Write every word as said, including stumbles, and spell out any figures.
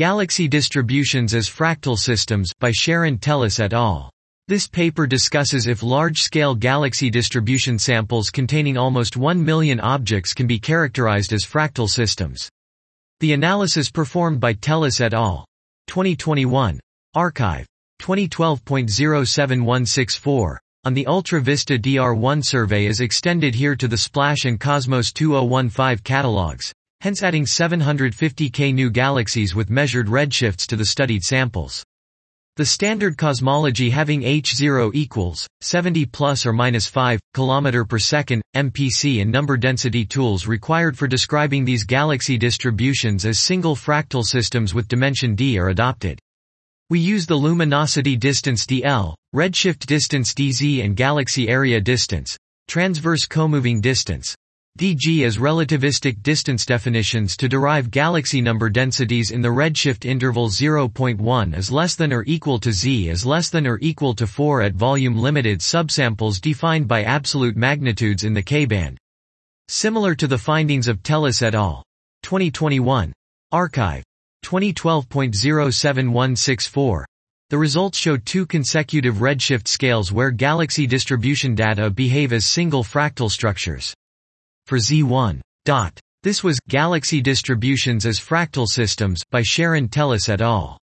Galaxy Distributions as Fractal Systems, by Sharon Tellis et al. This paper discusses if large-scale galaxy distribution samples containing almost one million objects can be characterized as fractal systems. The analysis performed by Tellis et al. twenty twenty-one. Archive. twenty twelve point oh seven one six four. On the Ultra Vista D R one survey is extended here to the Splash and Cosmos two thousand fifteen catalogs, hence adding seven hundred fifty K new galaxies with measured redshifts to the studied samples. The standard cosmology having H zero equals seventy plus or minus five kilometer per second M P C and number density tools required for describing these galaxy distributions as single fractal systems with dimension d are adopted. We use the luminosity distance D L, redshift distance D Z and galaxy area distance, transverse comoving distance D G as relativistic distance definitions to derive galaxy number densities in the redshift interval zero point one is less than or equal to Z is less than or equal to four at volume limited subsamples defined by absolute magnitudes in the K-band. Similar to the findings of Tellis et al. twenty twenty-one. Archive. twenty twelve point oh seven one six four. The results show two consecutive redshift scales where galaxy distribution data behave as single fractal structures. For Z one. This was Galaxy Distributions as Fractal Systems, by Sharon Tellis et al.